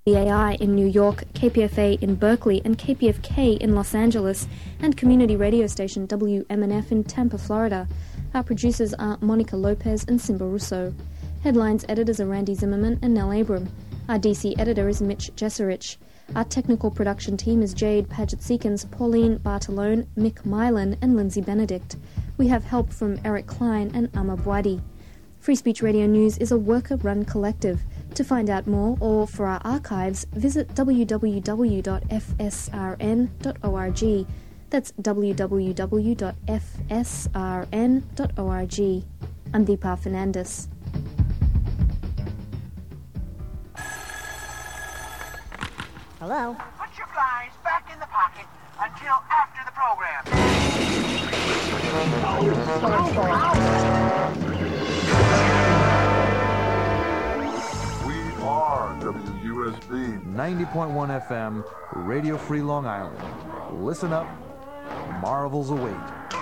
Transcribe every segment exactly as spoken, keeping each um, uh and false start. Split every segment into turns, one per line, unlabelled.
W A I in New York, K P F A in Berkeley, and K P F K in Los Angeles, and community radio station W M N F in Tampa, Florida. Our producers are Monica Lopez and Simba Russo. Headlines editors are Randy Zimmerman and Nell Abram. Our D C editor is Mitch Jesserich. Our technical production team is Jade Paget-Seekins, Pauline Bartolone, Mick Mylan, and Lindsay Benedict. We have help from Eric Klein and Amma Bwadi. Free Speech Radio News is a worker-run collective. To find out more or for our archives, visit w w w dot f s r n dot org. That's w w w dot f s r n dot org. I'm Deepa Fernandes.
Hello?
Put your flies back in the pocket until after the program.
We are W U S B
ninety point one F M, Radio Free Long Island. Listen up, marvels await.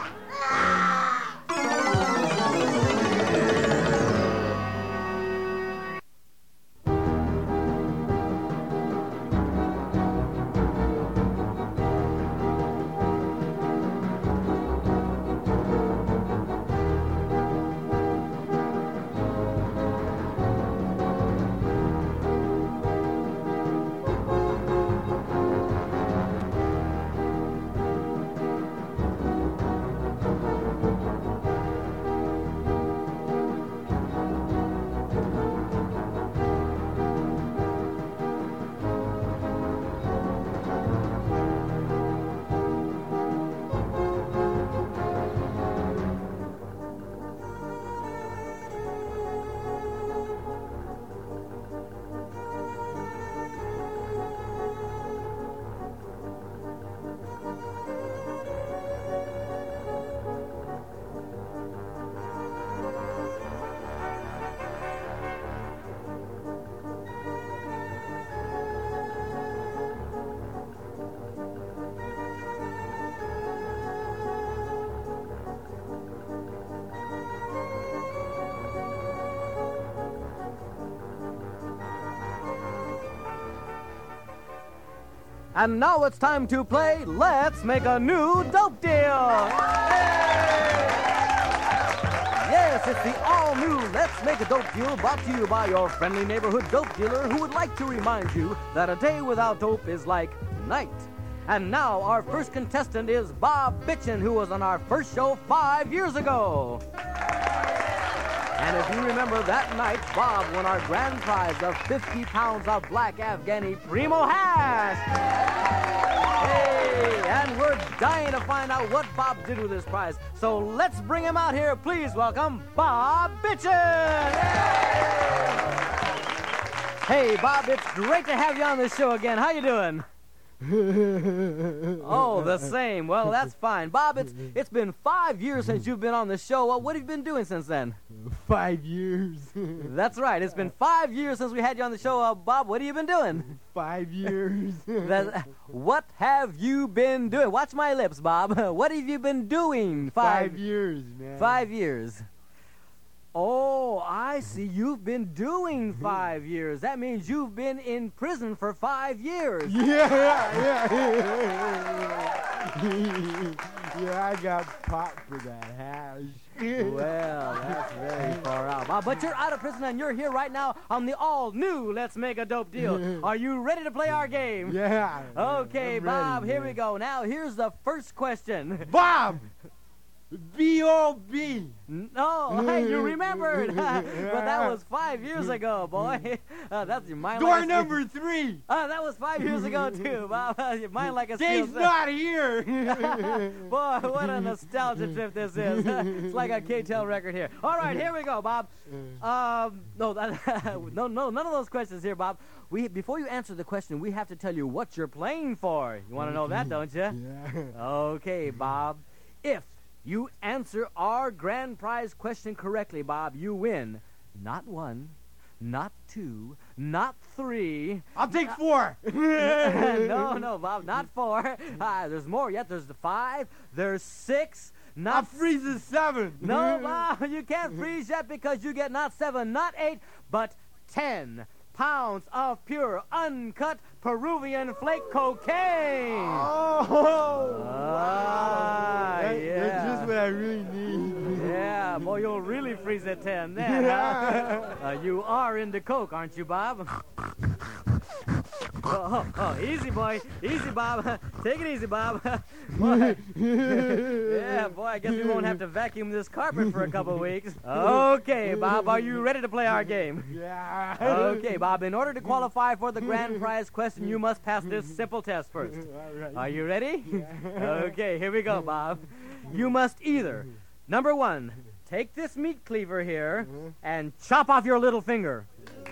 And now it's time to play Let's Make a New Dope Deal! Hey! Yes, it's the all-new Let's Make a Dope Deal brought to you by your friendly neighborhood dope dealer who would like to remind you that a day without dope is like night. And now our first contestant is Bob Bitchin, who was on our first show five years ago. And if you remember that night, Bob won our grand prize of fifty pounds of black Afghani Primo hash. Hey, and we're dying to find out what Bob did with this prize. So let's bring him out here. Please welcome Bob Bitchin. Hey, Bob, it's great to have you on the show again. How you doing? Oh, the same. Well, that's fine. Bob, it's it's been five years since you've been on the show. Well, what have you been doing since then?
Five years.
That's right. It's been five years since we had you on the show. Uh, Bob, what have you been doing?
Five years.
That, what have you been doing? Watch my lips, Bob. What have you been doing?
Five, five years, man.
Five years. Oh, I see. You've been doing five years. That means you've been in prison for five years.
Yeah, yeah, yeah. Yeah, I got popped for that hash.
Well, that's very far out. Bob, but you're out of prison and you're here right now on the all-new Let's Make a Dope Deal. Are you ready to play our game?
Yeah.
Okay,
I'm
Bob,
ready,
here
man.
we go. Now, here's the first question.
Bob! B O B
No, hey, you remembered. But that was five years ago, boy. Uh, that's your mind.
Door
like a
number three.
Uh, that was five years ago, too, Bob. Your mind like a steel.
Dave's not here.
Boy, what a nostalgia trip this is. It's like a K-Tel record here. All right, here we go, Bob. Um, no, that, no, no, none of those questions here, Bob. We before you answer the question, we have to tell you what you're playing for. You want to know that, don't you?
Yeah.
Okay, Bob. If you answer our grand prize question correctly, Bob, you win. Not one, not two, not three.
I'll take four.
no, no, Bob, not four. Uh, there's more yet. There's the five. There's six. Not
I'll freeze the seven.
No, Bob, you can't freeze yet because you get not seven, not eight, but ten pounds of pure, uncut Peruvian flake cocaine.
Oh,
Ah,
that,
yeah.
That's just what I really need.
Yeah, boy, you'll really freeze at ten then, huh? Uh, you are into coke, aren't you, Bob? Oh, oh, oh, easy, boy. Easy, Bob. Take it easy, Bob. Boy. Yeah, boy, I guess we won't have to vacuum this carpet for a couple weeks. Okay, Bob, are you ready to play our game?
Yeah.
Okay, Bob, in order to qualify for the grand prize question, you must pass this simple test first.
All right.
Are you ready? Okay, here we go, Bob. You must either, number one, take this meat cleaver here and chop off your little finger.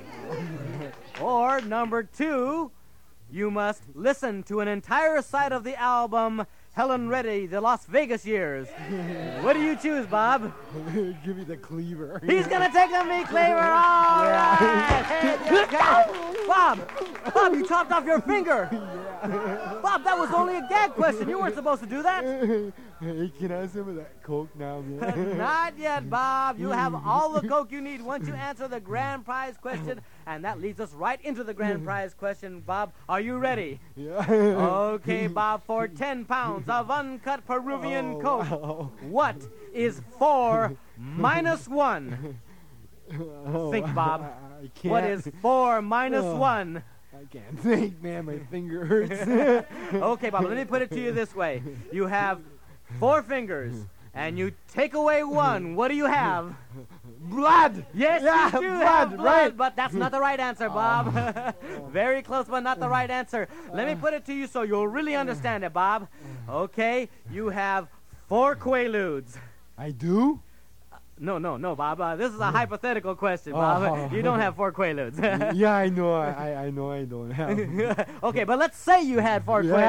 Or, number two, you must listen to an entire side of the album Helen Reddy, The Las Vegas Years. What do you choose, Bob?
Give me the cleaver.
He's gonna take the meat cleaver. All right. Hey, okay. Bob, Bob, you chopped off your finger. Bob, that was only a gag question. You weren't supposed to do that.
Hey, can I have some of that coke now, man?
Not yet, Bob. You have all the coke you need once you answer the grand prize question, and that leads us right into the grand prize question. Bob, are you ready?
Yeah.
Okay, Bob, for ten pounds of uncut Peruvian
Oh,
coke,
wow.
what is four minus one?
Oh,
Think, Bob.
I, I can't.
What is four minus
Oh.
one?
I can't think, man. My finger hurts.
Okay, Bob, let me put it to you this way. You have four fingers, and you take away one. What do you have?
Blood.
Yes,
Yeah,
you do
blood,
have blood,
right.
but that's not the right answer, Bob. Very close, but not the right answer. Let me put it to you so you'll really understand it, Bob. Okay, you have four Quaaludes.
I do?
No, no, no, Bob. Uh, this is a hypothetical question, Bob.
Oh.
You don't have four Quaaludes.
Yeah, I know. I, I I know I don't have.
Okay, but let's say you had four Quaaludes.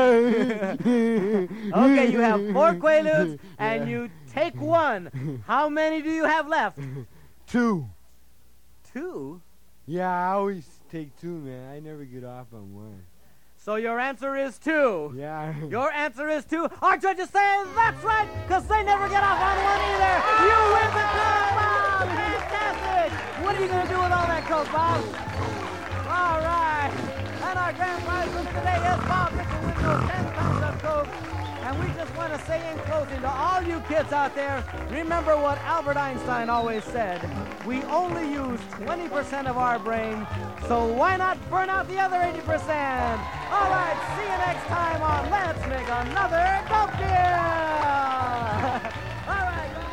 Yeah.
Okay, you have four Quaaludes, and
Yeah.
you take one. How many do you have left?
Two.
Two?
Yeah, I always take two, man. I never get off on one.
So your answer is two.
Yeah.
Your answer is two. Our judges say that's right, because they never get off on one either. You win the coke, Bob! Fantastic! What are you going to do with all that coke, Bob? All right. And our grand prize winner today is Bob Mitchell with those ten pounds of coke. And we just want to say in closing to all you kids out there, remember what Albert Einstein always said. We only use twenty percent of our brain, so why not burn out the other eighty percent? All right, see you next time on Let's Make Another Dope Deal! All right, guys.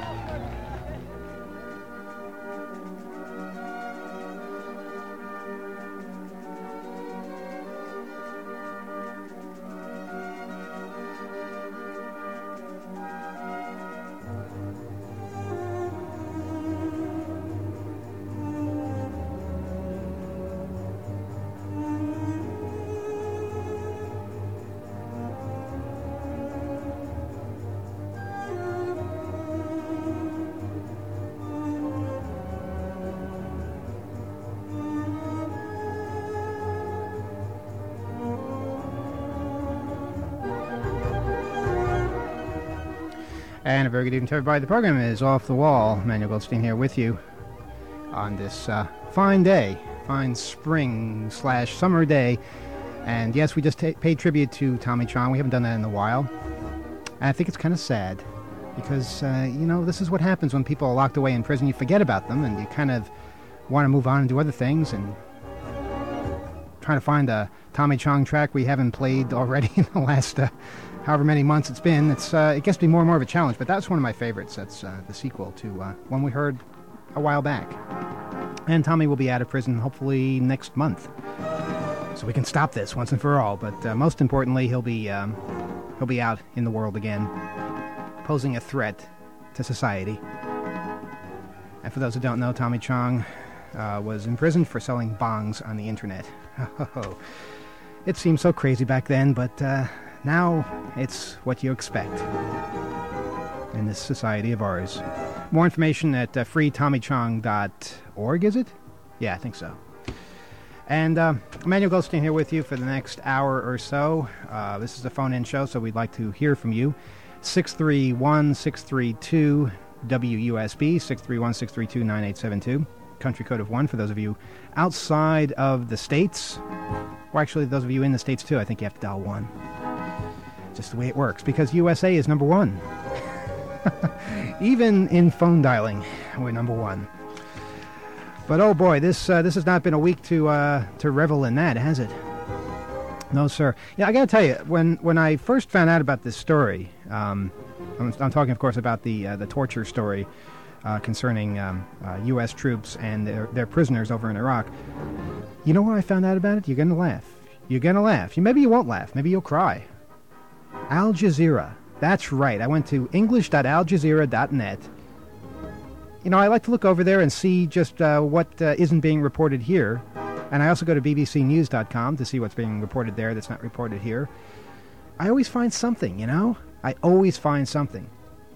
And a very good evening to everybody. The program is Off the Wall. Manuel Goldstein here with you on this uh, fine day, fine spring slash summer day. And yes, we just ta paid tribute to Tommy Chong. We haven't done that in a while. And I think it's kind of sad because, uh, you know, this is what happens when people are locked away in prison. You forget about them and you kind of want to move on and do other things. And trying to find a Tommy Chong track we haven't played already in the last... Uh, however many months it's been, it's uh, it gets to be more and more of a challenge, but that's one of my favorites. That's uh, the sequel to uh, one we heard a while back. And Tommy will be out of prison hopefully next month, so we can stop this once and for all. But uh, most importantly, he'll be um, he'll be out in the world again, posing a threat to society. And for those who don't know, Tommy Chong uh, was imprisoned for selling bongs on the internet. It seemed so crazy back then, but uh, now it's what you expect in this society of ours. More information at uh, free tommy chong dot org, is it? Yeah, I think so. And uh, Emmanuel Goldstein here with you for the next hour or so. Uh, this is a phone-in show, so we'd like to hear from you. six three one, six three two, W U S B, six three one, six three two, nine eight seven two. country code of one for those of you outside of the States. Or actually, those of you in the States, too, I think you have to dial one. Just the way it works, because U S A is number one. Even in phone dialing, we're number one. But oh boy, this uh, this has not been a week to uh, to revel in that, has it? No, sir. Yeah, I got to tell you, when when I first found out about this story, um, I'm, I'm talking, of course, about the uh, the torture story uh, concerning um, uh, U S troops and their, their prisoners over in Iraq. You know where I found out about it? You're going to laugh. You're going to laugh. You, maybe you won't laugh. Maybe you'll cry. Al Jazeera. That's right. I went to english dot al jazeera dot net. You know, I like to look over there and see just uh, what uh, isn't being reported here. And I also go to b b c news dot com to see what's being reported there that's not reported here. I always find something, you know? I always find something.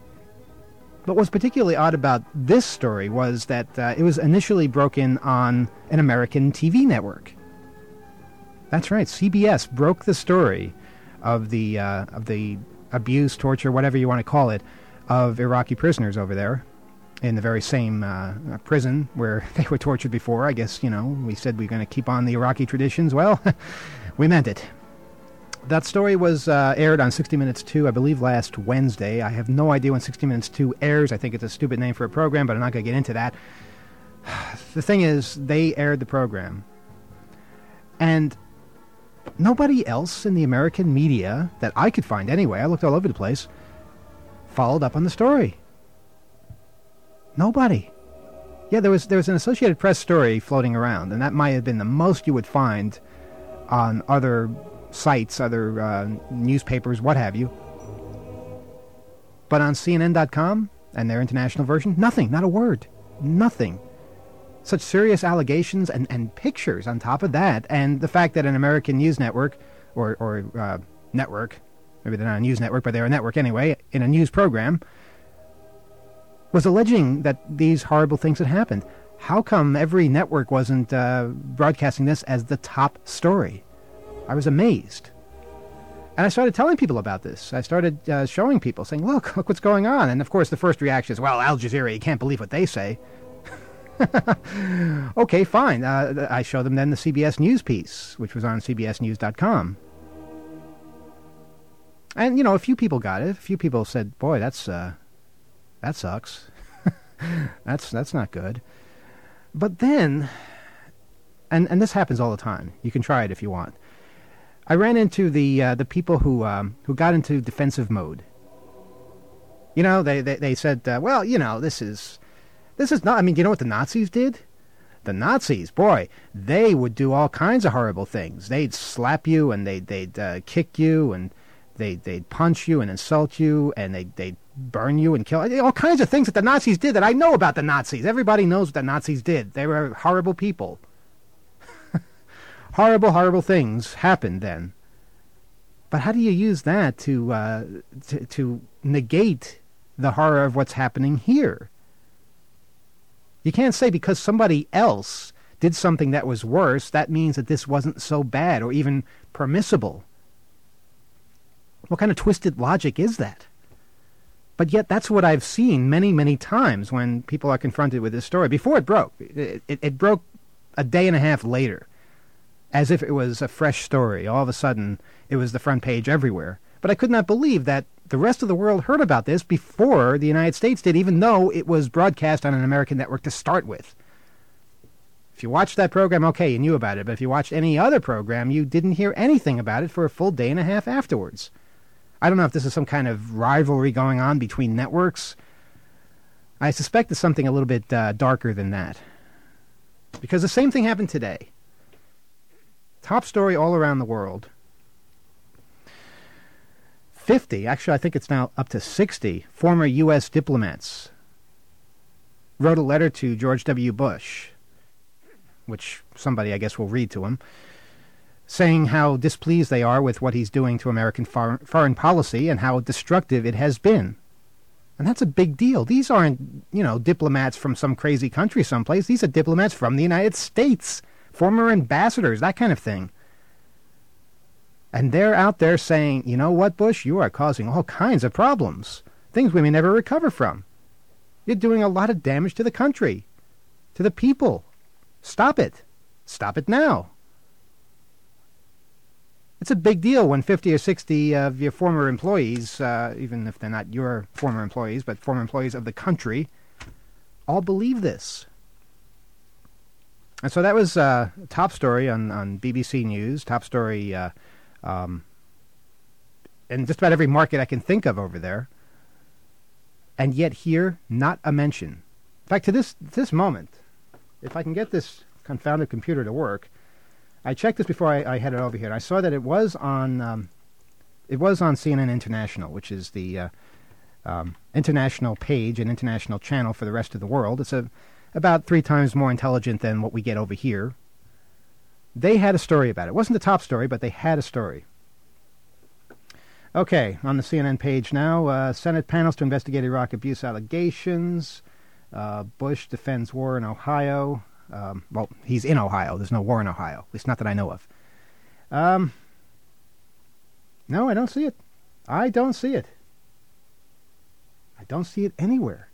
But what's particularly odd about this story was that uh, it was initially broken on an American T V network. That's right, C B S broke the story of the uh, of the abuse, torture, whatever you want to call it, of Iraqi prisoners over there in the very same uh, prison where they were tortured before. I guess, you know, we said we were going to keep on the Iraqi traditions. Well, we meant it. That story was uh, aired on sixty minutes two, I believe, last Wednesday. I have no idea when sixty minutes two airs. I think it's a stupid name for a program, but I'm not going to get into that. The thing is, they aired the program. And nobody else in the American media, that I could find anyway, I looked all over the place, followed up on the story. Nobody. Yeah, there was there was an Associated Press story floating around, and that might have been the most you would find on other sites, other uh, newspapers, what have you. But on C N N dot com and their international version, nothing, not a word. Nothing. Such serious allegations and, and pictures on top of that, and the fact that an American news network, or, or uh, network, maybe they're not a news network, but they're a network anyway, in a news program, was alleging that these horrible things had happened. How come every network wasn't uh, broadcasting this as the top story? I was amazed. And I started telling people about this. I started uh, showing people, saying, look, look what's going on. And of course the first reaction is, well, Al Jazeera, you can't believe what they say. Okay, fine. Uh, I show them then the C B S News piece, which was on c b s news dot com. And, you know, a few people got it. A few people said, boy, that's, uh, that sucks. that's, that's not good. But then, and, and this happens all the time. You can try it if you want. I ran into the, uh, the people who, um, who got into defensive mode. You know, they, they, they said, uh, well, you know, this is... This is not, I mean, you know what the Nazis did? The Nazis, boy, they would do all kinds of horrible things. They'd slap you, and they'd, they'd uh, kick you, and they'd, they'd punch you and insult you, and they'd, they'd burn you and kill. All kinds of things that the Nazis did that I know about the Nazis. Everybody knows what the Nazis did. They were horrible people. Horrible, horrible things happened then. But how do you use that to, uh, to, to negate the horror of what's happening here? You can't say because somebody else did something that was worse, that means that this wasn't so bad or even permissible. What kind of twisted logic is that? But yet that's what I've seen many, many times when people are confronted with this story. Before it broke, it, it, it broke a day and a half later, as if it was a fresh story. All of a sudden, it was the front page everywhere. But I could not believe that the rest of the world heard about this before the United States did, even though it was broadcast on an American network to start with. If you watched that program, okay, you knew about it. But if you watched any other program, you didn't hear anything about it for a full day and a half afterwards. I don't know if this is some kind of rivalry going on between networks. I suspect it's something a little bit uh, darker than that. Because the same thing happened today. Top story all around the world. fifty, actually I think it's now up to sixty, former U S diplomats wrote a letter to George W. Bush, which somebody I guess will read to him, saying how displeased they are with what he's doing to American foreign, foreign policy and how destructive it has been. And that's a big deal. These aren't, you know, diplomats from some crazy country someplace. These are diplomats from the United States, former ambassadors, that kind of thing. And they're out there saying, you know what, Bush, you are causing all kinds of problems, things we may never recover from. You're doing a lot of damage to the country. to the people. Stop it. Stop it now. It's a big deal when fifty or sixty of your former employees, uh, even if they're not your former employees, but former employees of the country, all believe this. And so that was uh, top story on, on B B C News, top story uh, um, in just about every market I can think of over there. And yet here, not a mention. In fact, to this this moment, if I can get this confounded computer to work, I checked this before I, I headed over here, and I saw that it was on um, it was on C N N International, which is the uh, um, international page and international channel for the rest of the world. It's a about three times more intelligent than what we get over here. They had a story about it. It wasn't the top story, but they had a story. Okay, on the C N N page now, uh, Senate panels to investigate Iraq abuse allegations. Uh, Bush defends war in Ohio. Um, well, he's in Ohio. There's no war in Ohio, at least not that I know of. Um, no, I don't see it. I don't see it. I don't see it anywhere.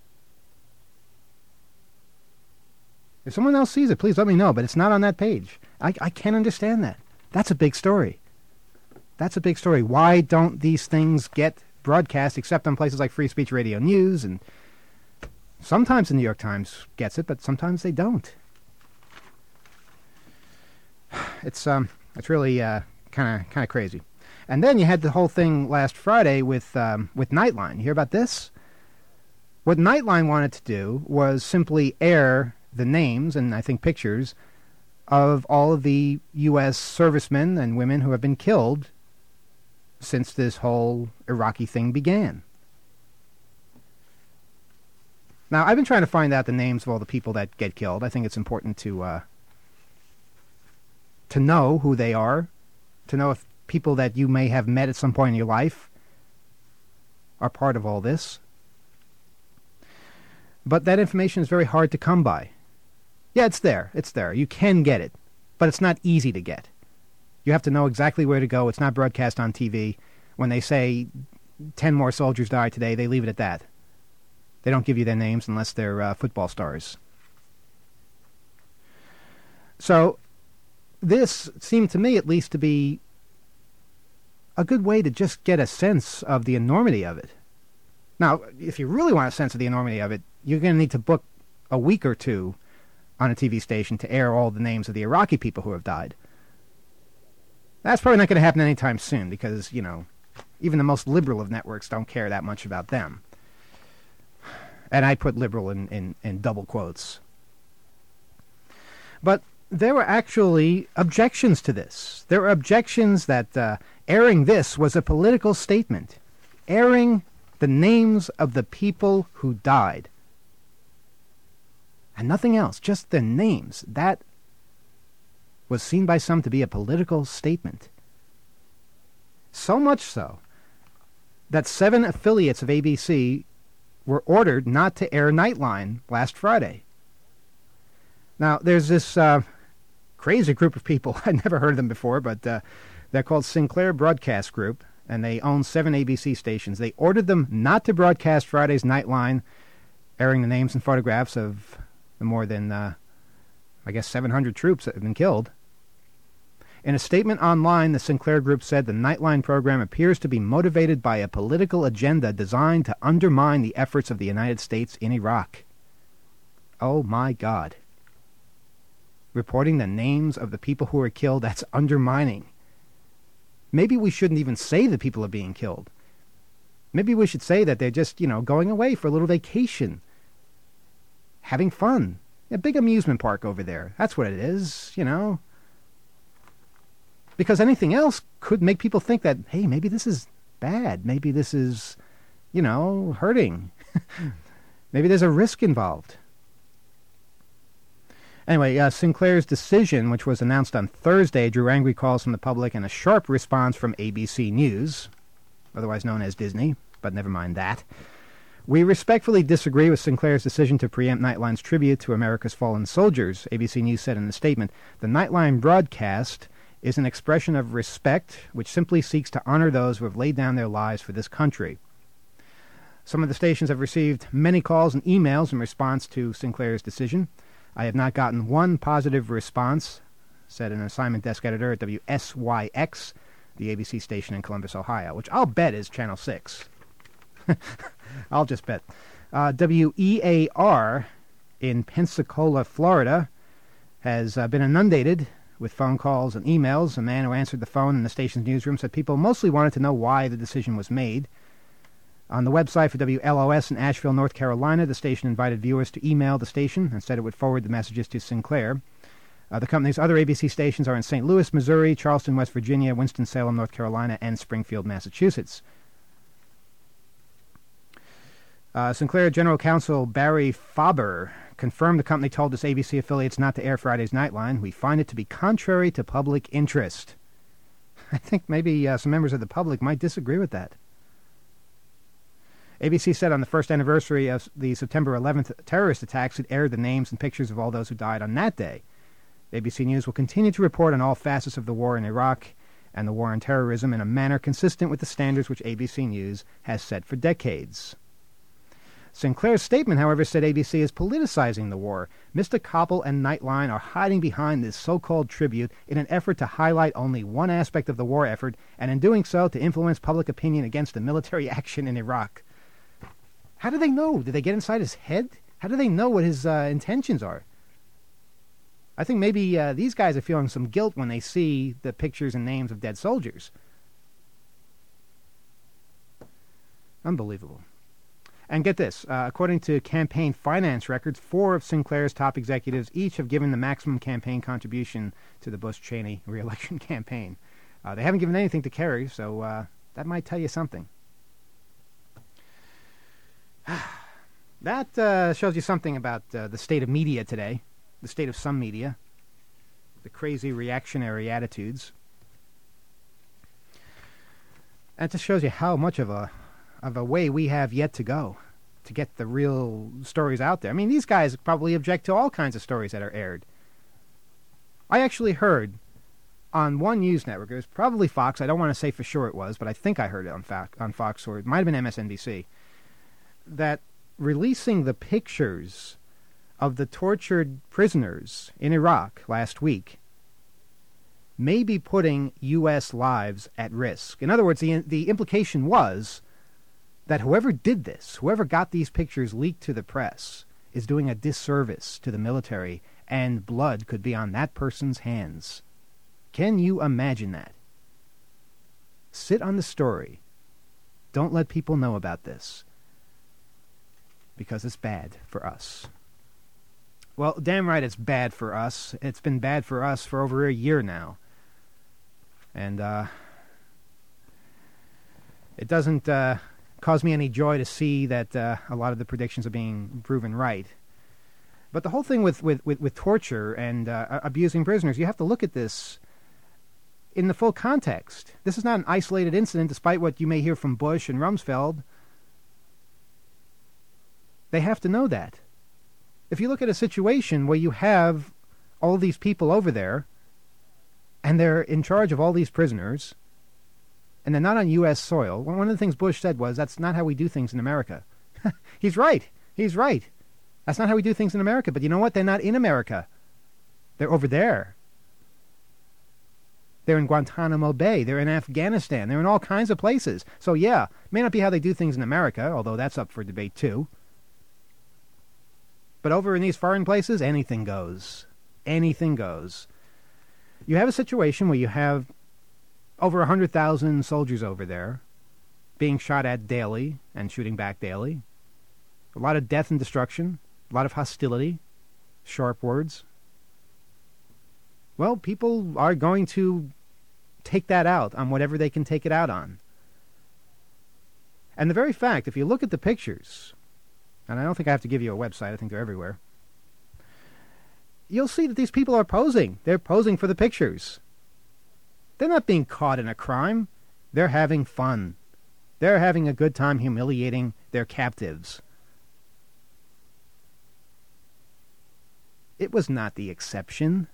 If someone else sees it, please let me know, but it's not on that page. I, I can't understand that. That's a big story. That's a big story. Why don't these things get broadcast except on places like Free Speech Radio News? And sometimes the New York Times gets it, but sometimes they don't. It's um, it's really kind of kind of crazy. And then you had the whole thing last Friday with um, with Nightline. You hear about this? What Nightline wanted to do was simply air the names and I think pictures of all of the U S servicemen and women who have been killed since this whole Iraqi thing began. Now, I've been trying to find out the names of all the people that get killed. I think it's important to uh, to know who they are, to know if people that you may have met at some point in your life are part of all this. But that information is very hard to come by. Yeah, it's there. It's there. You can get it, but it's not easy to get. You have to know exactly where to go. It's not broadcast on T V. When they say ten more soldiers died today, they leave it at that. They don't give you their names unless they're uh, football stars. So this seemed to me at least to be a good way to just get a sense of the enormity of it. Now, if you really want a sense of the enormity of it, you're going to need to book a week or two on a T V station to air all the names of the Iraqi people who have died. That's probably not going to happen anytime soon because, you know, even the most liberal of networks don't care that much about them. And I put liberal in, in, in double quotes. But there were actually objections to this. There were objections that uh, airing this was a political statement. Airing the names of the people who died. And nothing else, just the names. That was seen by some to be a political statement. So much so that seven affiliates of A B C were ordered not to air Nightline last Friday. Now, there's this uh, crazy group of people. I'd never heard of them before, but uh, they're called Sinclair Broadcast Group, and they own seven A B C stations. They ordered them not to broadcast Friday's Nightline, airing the names and photographs of the more than, uh, I guess, seven hundred troops that have been killed. In a statement online, the Sinclair Group said the Nightline program appears to be motivated by a political agenda designed to undermine the efforts of the United States in Iraq. Oh my God. Reporting the names of the people who are killed, that's undermining. Maybe we shouldn't even say the people are being killed. Maybe we should say that they're just, you know, going away for a little vacation. Having fun. A big amusement park over there. That's what it is, you know. Because anything else could make people think that, hey, maybe this is bad. Maybe this is, you know, hurting. Maybe there's a risk involved. Anyway, uh, Sinclair's decision, which was announced on Thursday, drew angry calls from the public and a sharp response from A B C News, otherwise known as Disney, but never mind that. We respectfully disagree with Sinclair's decision to preempt Nightline's tribute to America's fallen soldiers, A B C News said in a statement. The Nightline broadcast is an expression of respect which simply seeks to honor those who have laid down their lives for this country. Some of the stations have received many calls and emails in response to Sinclair's decision. I have not gotten one positive response, said an assignment desk editor at W S Y X, the A B C station in Columbus, Ohio, which I'll bet is Channel six. I'll just bet. Uh, W E A R in Pensacola, Florida, has uh, been inundated with phone calls and emails. A man who answered the phone in the station's newsroom said people mostly wanted to know why the decision was made. On the website for W L O S in Asheville, North Carolina, the station invited viewers to email the station and said it would forward the messages to Sinclair. Uh, the company's other A B C stations are in Saint Louis, Missouri, Charleston, West Virginia, Winston-Salem, North Carolina, and Springfield, Massachusetts. Uh, Sinclair General Counsel Barry Faber confirmed the company told its A B C affiliates not to air Friday's Nightline. We find it to be contrary to public interest. I think maybe uh, some members of the public might disagree with that. A B C said on the first anniversary of the September eleventh terrorist attacks, it aired the names and pictures of all those who died on that day. A B C News will continue to report on all facets of the war in Iraq and the war on terrorism in a manner consistent with the standards which A B C News has set for decades. Sinclair's statement, however, said A B C is politicizing the war. Mister Koppel and Nightline are hiding behind this so-called tribute in an effort to highlight only one aspect of the war effort, and in doing so to influence public opinion against the military action in Iraq. How do they know? Did they get inside his head? How do they know what his uh, intentions are? I think maybe uh, these guys are feeling some guilt when they see the pictures and names of dead soldiers. Unbelievable. And get this, uh, according to campaign finance records, four of Sinclair's top executives each have given the maximum campaign contribution to the Bush-Cheney re-election campaign. Uh, they haven't given anything to Kerry, so uh, that might tell you something. That uh, shows you something about uh, the state of media today, the state of some media, the crazy reactionary attitudes. And it just shows you how much of a of a way we have yet to go to get the real stories out there. I mean, these guys probably object to all kinds of stories that are aired. I actually heard on one news network, it was probably Fox, I don't want to say for sure it was, but I think I heard it on, Fa- on Fox, or it might have been M S N B C, that releasing the pictures of the tortured prisoners in Iraq last week may be putting U S lives at risk. In other words, the the implication was that whoever did this, whoever got these pictures leaked to the press, is doing a disservice to the military, and blood could be on that person's hands. Can you imagine that? Sit on the story. Don't let people know about this, because it's bad for us. Well, damn right it's bad for us. It's been bad for us for over a year now. And uh, it doesn't uh, cause me any joy to see that uh, a lot of the predictions are being proven right. But the whole thing with, with, with, with torture and uh, abusing prisoners, you have to look at this in the full context. This is not an isolated incident, despite what you may hear from Bush and Rumsfeld. They have to know that. If you look at a situation where you have all these people over there, and they're in charge of all these prisoners, and they're not on U S soil, one of the things Bush said was, that's not how we do things in America. He's right. He's right. That's not how we do things in America. But you know what? They're not in America. They're over there. They're in Guantanamo Bay. They're in Afghanistan. They're in all kinds of places. So yeah, may not be how they do things in America, although that's up for debate too. But over in these foreign places, anything goes. Anything goes. You have a situation where you have over one hundred thousand soldiers over there being shot at daily and shooting back daily. A lot of death and destruction. A lot of hostility. Sharp words. Well, people are going to take that out on whatever they can take it out on. And the very fact, if you look at the pictures, and I don't think I have to give you a website, I think they're everywhere, you'll see that these people are posing. They're posing for the pictures. They're not being caught in a crime. They're having fun. They're having a good time humiliating their captives. It was not the exception.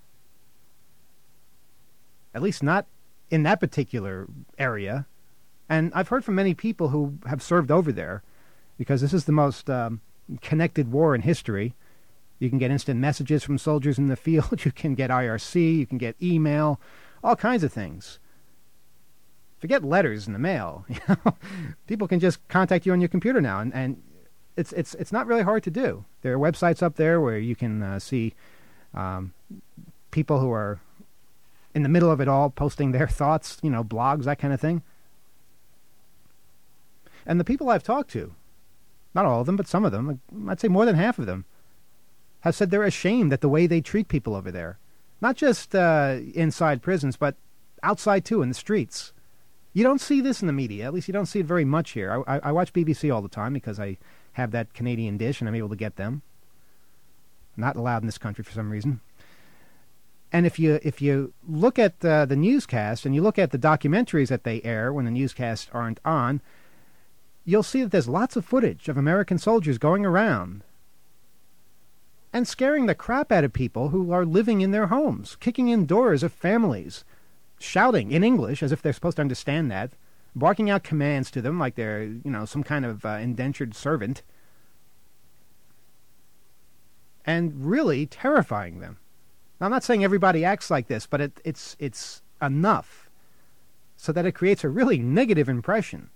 At least not in that particular area. And I've heard from many people who have served over there, because this is the most um, connected war in history. You can get instant messages from soldiers in the field. You can get I R C. You can get email. All kinds of things. Forget letters in the mail. You know? People can just contact you on your computer now, and, and it's it's it's not really hard to do. There are websites up there where you can uh, see um, people who are in the middle of it all posting their thoughts, you know, blogs, that kind of thing. And the people I've talked to, not all of them, but some of them, I'd say more than half of them, have said they're ashamed at the way they treat people over there. Not just uh, inside prisons, but outside too, in the streets. You don't see this in the media. At least you don't see it very much here. I, I, I watch B B C all the time because I have that Canadian dish and I'm able to get them. Not allowed in this country for some reason. And if you if you look at uh, the newscast and you look at the documentaries that they air when the newscasts aren't on, you'll see that there's lots of footage of American soldiers going around and scaring the crap out of people who are living in their homes, kicking in doors of families, shouting in English as if they're supposed to understand that, barking out commands to them like they're, you know, some kind of uh, indentured servant, and really terrifying them. Now, I'm not saying everybody acts like this, but it, it's it's enough so that it creates a really negative impression.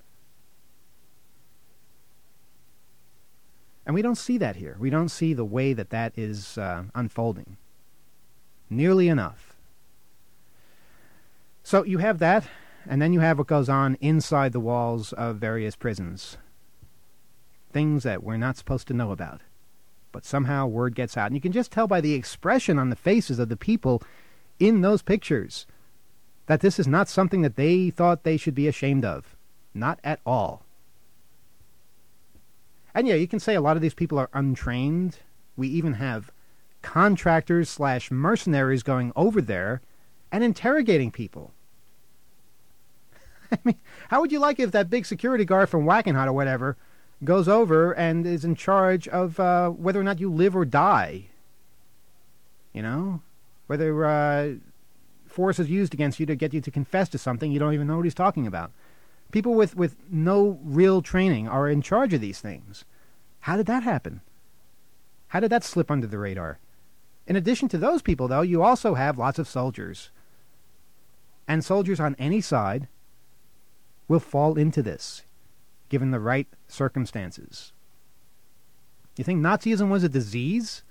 And we don't see that here. We don't see the way that that is uh, unfolding. Nearly enough. So you have that, and then you have what goes on inside the walls of various prisons. Things that we're not supposed to know about. But somehow word gets out. And you can just tell by the expression on the faces of the people in those pictures that this is not something that they thought they should be ashamed of. Not at all. And yeah, you can say a lot of these people are untrained. We even have contractors slash mercenaries going over there and interrogating people. I mean, how would you like it if that big security guard from Wackenhut or whatever goes over and is in charge of uh, whether or not you live or die? You know? Whether uh, force is used against you to get you to confess to something you don't even know what he's talking about. People with, with no real training are in charge of these things. How did that happen? How did that slip under the radar? In addition to those people, though, you also have lots of soldiers. And soldiers on any side will fall into this, given the right circumstances. You think Nazism was a disease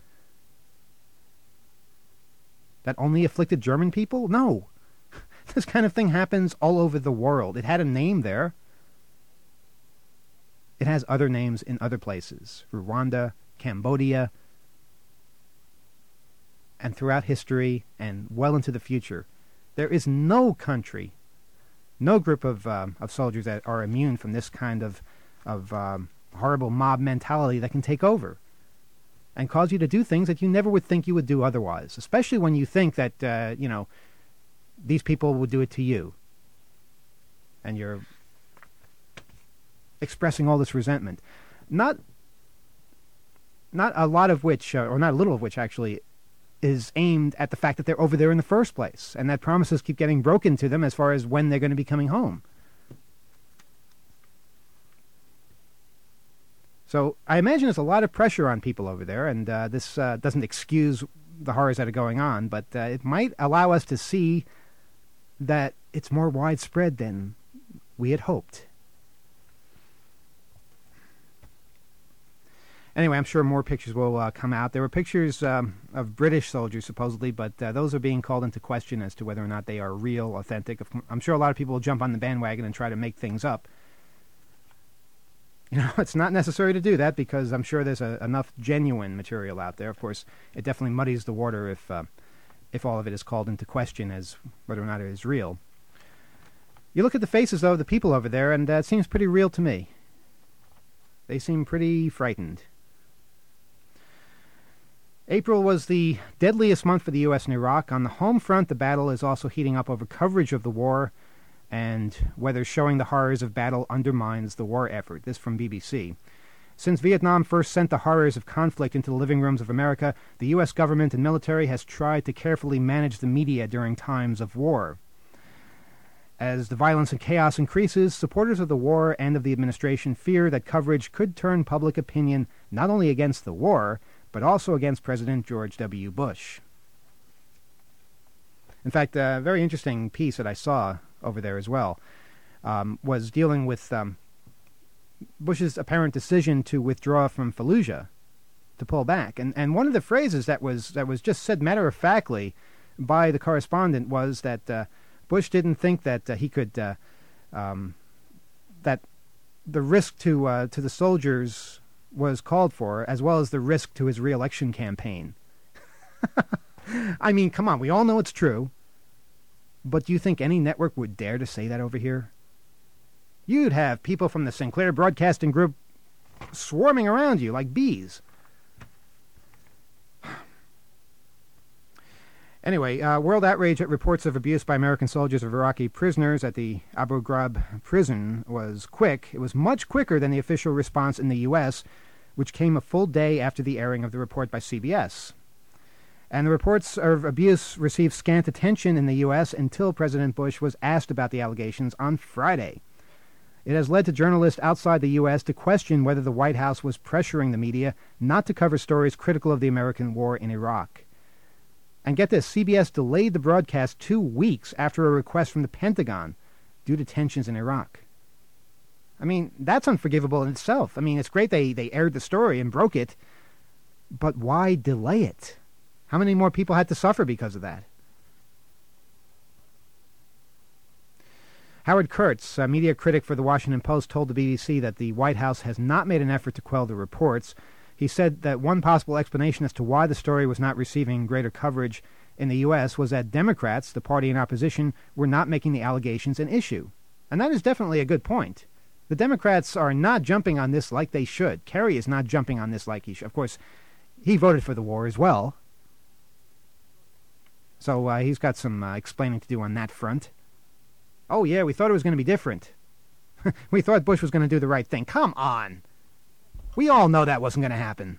that only afflicted German people? No. This kind of thing happens all over the world. It had a name there. It has other names in other places. Rwanda, Cambodia, and throughout history and well into the future. There is no country, no group of um, of soldiers that are immune from this kind of, of um, horrible mob mentality that can take over and cause you to do things that you never would think you would do otherwise, especially when you think that, uh, you know, these people will do it to you. And you're expressing all this resentment. Not not a lot of which, uh, or not a little of which actually, is aimed at the fact that they're over there in the first place. And that promises keep getting broken to them as far as when they're going to be coming home. So I imagine there's a lot of pressure on people over there, and uh, this uh, doesn't excuse the horrors that are going on, but uh, it might allow us to see that it's more widespread than we had hoped. Anyway, I'm sure more pictures will uh, come out. There were pictures um, of British soldiers, supposedly, but uh, those are being called into question as to whether or not they are real, authentic. I'm sure a lot of people will jump on the bandwagon and try to make things up. You know, it's not necessary to do that because I'm sure there's a, enough genuine material out there. Of course, it definitely muddies the water if uh, if all of it is called into question as whether or not it is real. You look at the faces, though, of the people over there, and uh, it seems pretty real to me. They seem pretty frightened. April was the deadliest month for the U S in Iraq. On the home front, the battle is also heating up over coverage of the war and whether showing the horrors of battle undermines the war effort. This from B B C. Since Vietnam first sent the horrors of conflict into the living rooms of America, the U S government and military has tried to carefully manage the media during times of war. As the violence and chaos increases, supporters of the war and of the administration fear that coverage could turn public opinion not only against the war, but also against President George W. Bush. In fact, a very interesting piece that I saw over there as well um, was dealing with um, Bush's apparent decision to withdraw from Fallujah, to pull back. And and one of the phrases that was that was just said matter-of-factly by the correspondent was that uh, Bush didn't think that uh, he could, uh, um, that the risk to uh, to the soldiers was called for, as well as the risk to his re-election campaign. I mean, come on, we all know it's true. But do you think any network would dare to say that over here? You'd have people from the Sinclair Broadcasting Group swarming around you like bees. Anyway, uh, world outrage at reports of abuse by American soldiers of Iraqi prisoners at the Abu Ghraib prison was quick. It was much quicker than the official response in the U S, which came a full day after the airing of the report by C B S. And the reports of abuse received scant attention in the U S until President Bush was asked about the allegations on Friday. It has led to journalists outside the U S to question whether the White House was pressuring the media not to cover stories critical of the American war in Iraq. And get this, C B S delayed the broadcast two weeks after a request from the Pentagon due to tensions in Iraq. I mean, that's unforgivable in itself. I mean, it's great they, they aired the story and broke it, but why delay it? How many more people had to suffer because of that? Howard Kurtz, a media critic for the Washington Post, told the B B C that the White House has not made an effort to quell the reports. He said that one possible explanation as to why the story was not receiving greater coverage in the U S was that Democrats, the party in opposition, were not making the allegations an issue. And that is definitely a good point. The Democrats are not jumping on this like they should. Kerry is not jumping on this like he should. Of course, he voted for the war as well. So uh, he's got some uh, explaining to do on that front. Oh, yeah, we thought it was going to be different. We thought Bush was going to do the right thing. Come on. We all know that wasn't going to happen.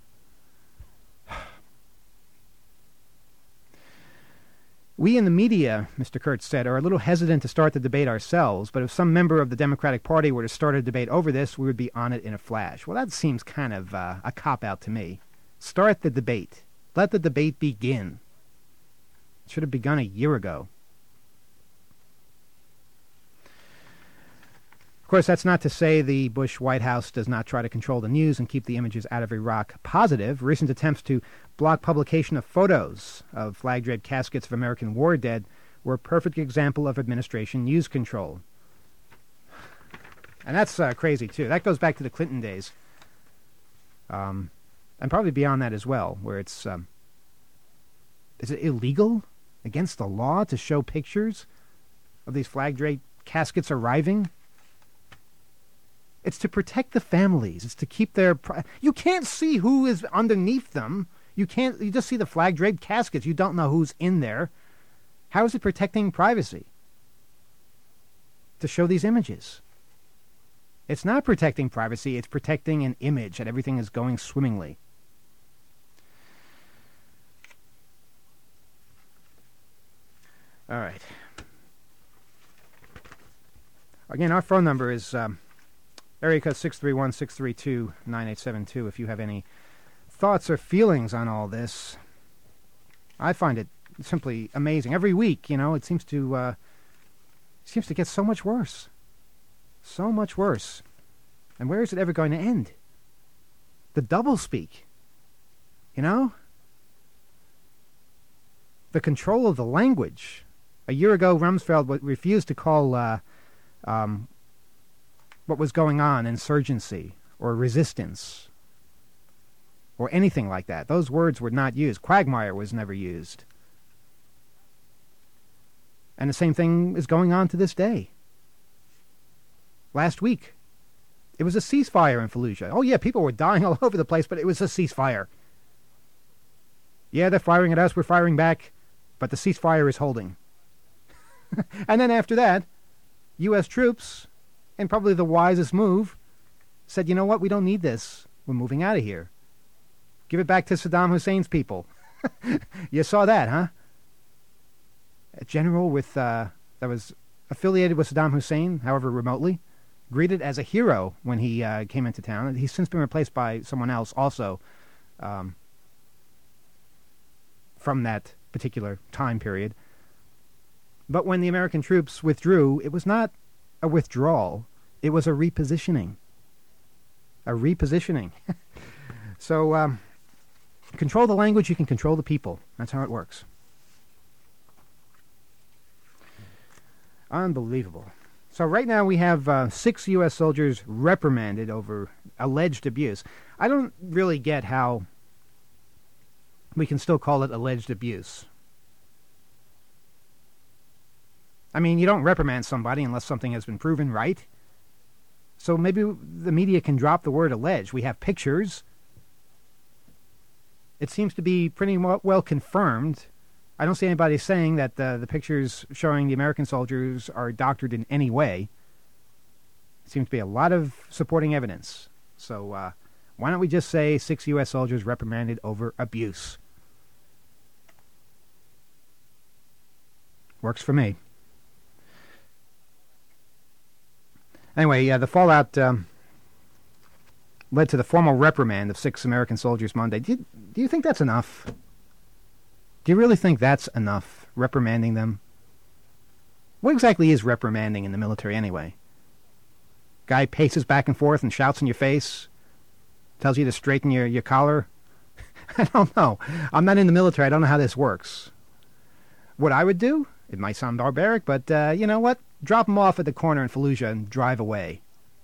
We in the media, Mister Kurtz said, are a little hesitant to start the debate ourselves, but if some member of the Democratic Party were to start a debate over this, we would be on it in a flash. Well, that seems kind of uh, a cop-out to me. Start the debate. Let the debate begin. It should have begun a year ago. Of course, that's not to say the Bush White House does not try to control the news and keep the images out of Iraq positive. Recent attempts to block publication of photos of flag-draped caskets of American war dead were a perfect example of administration news control. And that's uh, crazy, too. That goes back to the Clinton days. Um, and probably beyond that as well, where it's... Um, is it illegal, against the law, to show pictures of these flag-draped caskets arriving? It's to protect the families. It's to keep their... Pri- you can't see who is underneath them. You can't. You just see the flag-draped caskets. You don't know who's in there. How is it protecting privacy to show these images? It's not protecting privacy. It's protecting an image that everything is going swimmingly. All right. Again, our phone number is um, area code six three one, six three two, nine eight seven two if you have any thoughts or feelings on all this. I find it simply amazing. Every week, you know, it seems to uh, seems to get so much worse. So much worse. And where is it ever going to end? The doublespeak. You know? The control of the language. A year ago, Rumsfeld w- refused to call uh, um, what was going on insurgency or resistance or anything like that. Those words were not used. Quagmire was never used. And the same thing is going on to this day. Last week, it was a ceasefire in Fallujah. Oh, yeah, people were dying all over the place, but it was a ceasefire. Yeah, they're firing at us, we're firing back, but the ceasefire is holding. And then after that, U S troops, and probably the wisest move, said, you know what, we don't need this. We're moving out of here. Give it back to Saddam Hussein's people. You saw that, huh? A general with uh, that was affiliated with Saddam Hussein, however remotely, greeted as a hero when he uh, came into town. He's since been replaced by someone else also, um, from that particular time period. But when the American troops withdrew, it was not a withdrawal. It was a repositioning. A repositioning. So, um, control the language, you can control the people. That's how it works. Unbelievable. So right now we have uh, six U S soldiers reprimanded over alleged abuse. I don't really get how we can still call it alleged abuse. I mean, you don't reprimand somebody unless something has been proven, right? So maybe the media can drop the word alleged. We have pictures. It seems to be pretty well confirmed. I don't see anybody saying that the, the pictures showing the American soldiers are doctored in any way. There seems to be a lot of supporting evidence. So uh, why don't we just say six U S soldiers reprimanded over abuse? Works for me. Anyway, uh, the fallout um, led to the formal reprimand of six American soldiers Monday. Do you, do you think that's enough? Do you really think that's enough, reprimanding them? What exactly is reprimanding in the military anyway? Guy paces back and forth and shouts in your face, tells you to straighten your, your collar? I don't know. I'm not in the military. I don't know how this works. What I would do? It might sound barbaric, but uh, you know what? Drop them off at the corner in Fallujah and drive away.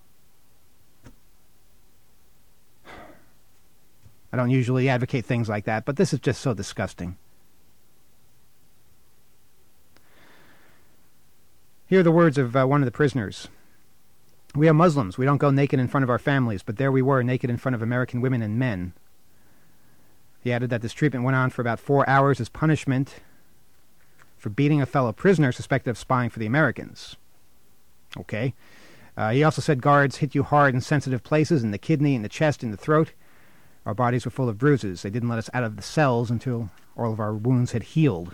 I don't usually advocate things like that, but this is just so disgusting. Here are the words of uh, one of the prisoners. We are Muslims. We don't go naked in front of our families, but there we were, naked in front of American women and men. He added that this treatment went on for about four hours as punishment for beating a fellow prisoner suspected of spying for the Americans. Okay. Uh, he also said guards hit you hard in sensitive places, in the kidney, in the chest, in the throat. Our bodies were full of bruises. They didn't let us out of the cells until all of our wounds had healed.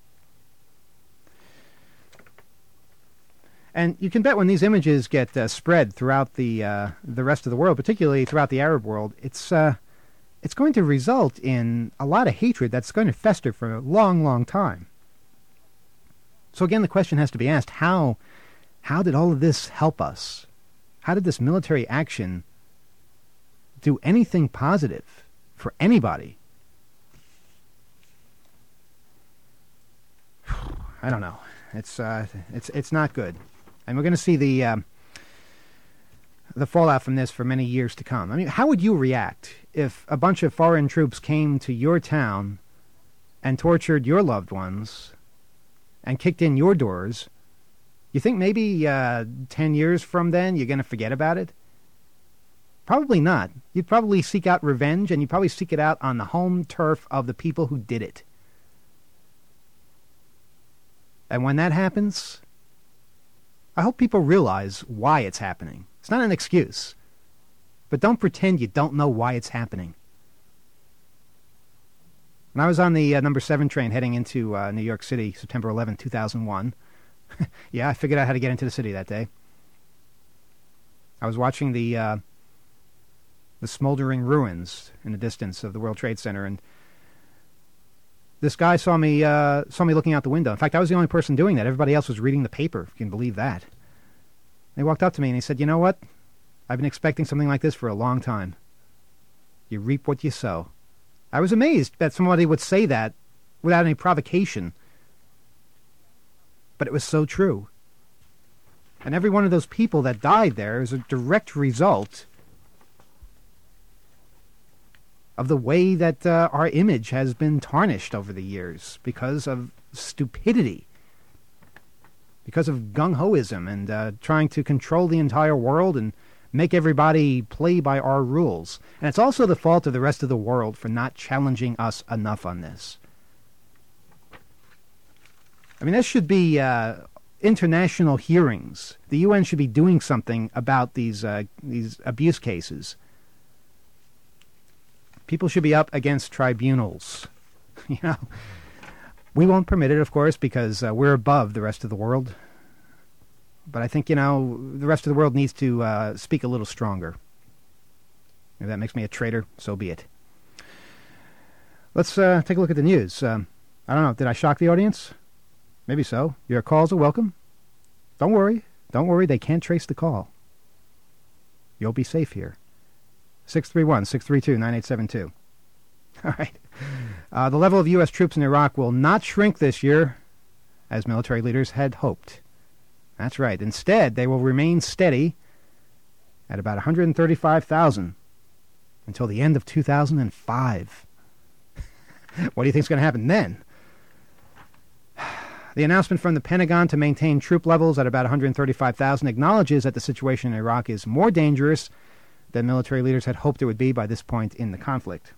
And you can bet when these images get uh, spread throughout the uh, the rest of the world, particularly throughout the Arab world, it's uh, it's going to result in a lot of hatred that's going to fester for a long, long time. So again, the question has to be asked, how, how did all of this help us? How did this military action do anything positive for anybody? I don't know. It's uh, it's it's not good. And we're going to see the uh, the fallout from this for many years to come. I mean, how would you react if a bunch of foreign troops came to your town and tortured your loved ones and kicked in your doors? You think maybe uh, ten years from then you're going to forget about it? Probably not. You'd probably seek out revenge, and you'd probably seek it out on the home turf of the people who did it. And when that happens, I hope people realize why it's happening. It's not an excuse. But don't pretend you don't know why it's happening. When I was on the uh, number seven train heading into uh, New York City, September eleventh, two thousand one, yeah, I figured out how to get into the city that day. I was watching the uh, the smoldering ruins in the distance of the World Trade Center, and this guy saw me uh, saw me looking out the window. In fact, I was the only person doing that. Everybody else was reading the paper, if you can believe that. And he walked up to me and he said, "You know what? I've been expecting something like this for a long time. You reap what you sow." I was amazed that somebody would say that without any provocation. But it was so true. And every one of those people that died there is a direct result of the way that uh, our image has been tarnished over the years because of stupidity, because of gung-hoism and uh, trying to control the entire world and make everybody play by our rules. And it's also the fault of the rest of the world for not challenging us enough on this. I mean, this should be uh, international hearings. The U N should be doing something about these uh, these abuse cases. People should be up against tribunals. You know, we won't permit it, of course, because uh, we're above the rest of the world. But I think, you know, the rest of the world needs to uh, speak a little stronger. If that makes me a traitor, so be it. Let's uh, take a look at the news. Um, I don't know. Did I shock the audience? Maybe so. Your calls are welcome. Don't worry. Don't worry. They can't trace the call. You'll be safe here. six three one, six three two, nine eight seven two. All right. Uh, the level of U S troops in Iraq will not shrink this year, as military leaders had hoped. That's right. Instead, they will remain steady at about one hundred thirty-five thousand until the end of two thousand five. What do you think is going to happen then? The announcement from the Pentagon to maintain troop levels at about one hundred thirty-five thousand acknowledges that the situation in Iraq is more dangerous than military leaders had hoped it would be by this point in the conflict.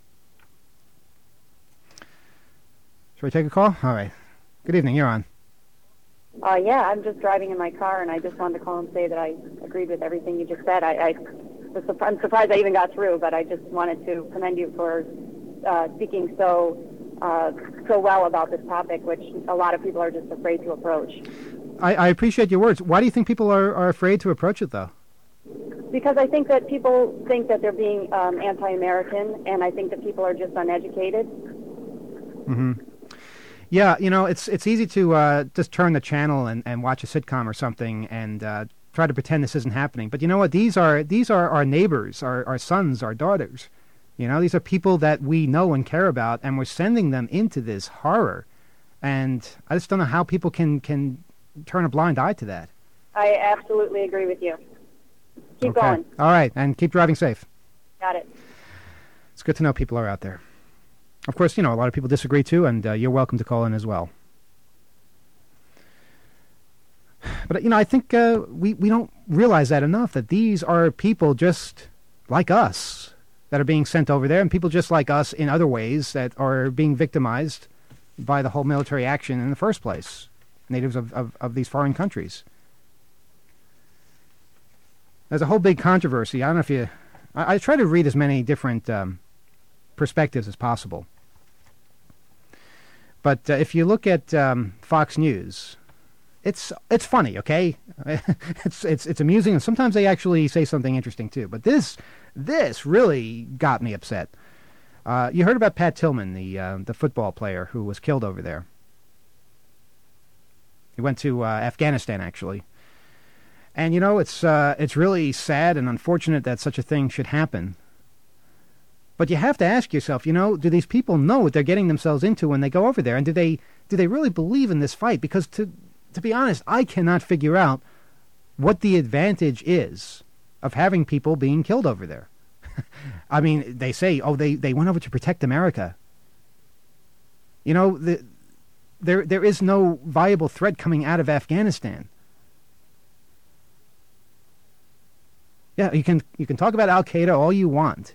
Shall we take a call? All right. Good evening. You're on.
Uh, yeah, I'm just driving in my car, and I just wanted to call and say that I agreed with everything you just said. I, I, I'm surprised I even got through, but I just wanted to commend you for uh, speaking so uh, so well about this topic, which a lot of people are just afraid to approach.
I, I appreciate your words. Why do you think people are, are afraid to approach it, though?
Because I think that people think that they're being um, anti-American, and I think that people are just uneducated.
Mm-hmm. Yeah, you know, it's it's easy to uh, just turn the channel and, and watch a sitcom or something and uh, try to pretend this isn't happening. But you know what? These are these are our neighbors, our, our sons, our daughters. You know, these are people that we know and care about, and we're sending them into this horror. And I just don't know how people can, can turn a blind eye to that.
I absolutely agree with you. Keep
okay.
going.
All right, and keep driving safe.
Got it.
It's good to know people are out there. Of course, you know, a lot of people disagree too, and uh, you're welcome to call in as well. But, you know, I think uh, we, we don't realize that enough, that these are people just like us that are being sent over there, and people just like us in other ways that are being victimized by the whole military action in the first place, natives of, of, of these foreign countries. There's a whole big controversy. I don't know if you... I, I try to read as many different um, perspectives as possible. But uh, if you look at um, Fox News, it's it's funny, okay? it's it's it's amusing, and sometimes they actually say something interesting too. But this this really got me upset. Uh, you heard about Pat Tillman, the uh, the football player who was killed over there. He went to uh, Afghanistan, actually. And you know, it's uh, it's really sad and unfortunate that such a thing should happen. But you have to ask yourself, you know, do these people know what they're getting themselves into when they go over there? And do they do they really believe in this fight? Because to to be honest, I cannot figure out what the advantage is of having people being killed over there. I mean, they say, oh, they, they went over to protect America. You know, the, there there is no viable threat coming out of Afghanistan. Yeah, you can you can talk about Al-Qaeda all you want.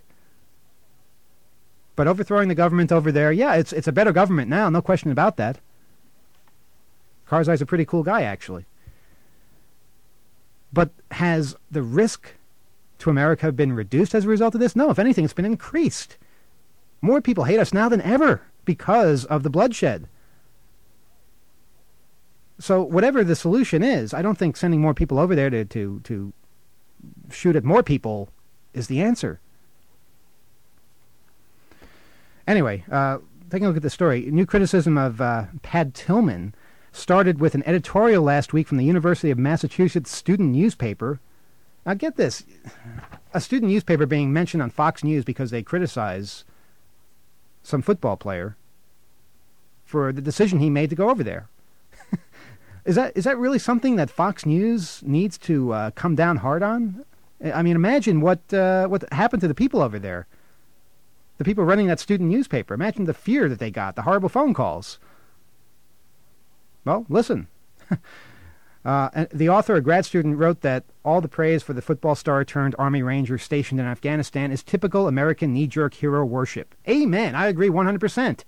But overthrowing the government over there, yeah, it's it's a better government now, no question about that. Karzai's a pretty cool guy, actually. But has the risk to America been reduced as a result of this? No, if anything, it's been increased. More people hate us now than ever because of the bloodshed. So whatever the solution is, I don't think sending more people over there to, to, to shoot at more people is the answer. Anyway, uh, taking a look at the story, new criticism of uh, Pat Tillman started with an editorial last week from the University of Massachusetts student newspaper. Now get this, a student newspaper being mentioned on Fox News because they criticize some football player for the decision he made to go over there. Is that is that really something that Fox News needs to uh, come down hard on? I mean, imagine what uh, what happened to the people over there. The people running that student newspaper. Imagine the fear that they got, the horrible phone calls. Well, listen. uh, and the author, a grad student, wrote that all the praise for the football star turned Army Ranger stationed in Afghanistan is typical American knee-jerk hero worship. Amen. I agree one hundred percent.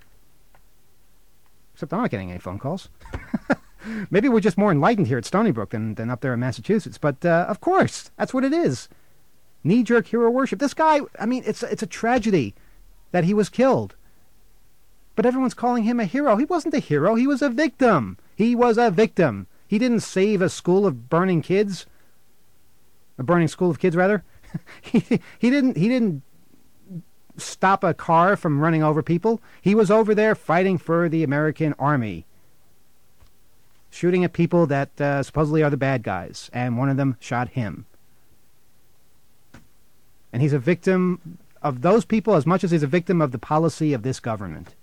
Except I'm not getting any phone calls. Maybe we're just more enlightened here at Stony Brook than, than up there in Massachusetts. But, uh, of course, that's what it is. Knee-jerk hero worship. This guy, I mean, it's it's a tragedy that he was killed. But everyone's calling him a hero. He wasn't a hero. He was a victim. He was a victim. He didn't save a school of burning kids. A burning school of kids, rather. he he didn't he didn't stop a car from running over people. He was over there fighting for the American army, shooting at people that uh, supposedly are the bad guys, and one of them shot him. And he's a victim of those people as much as he's a victim of the policy of this government.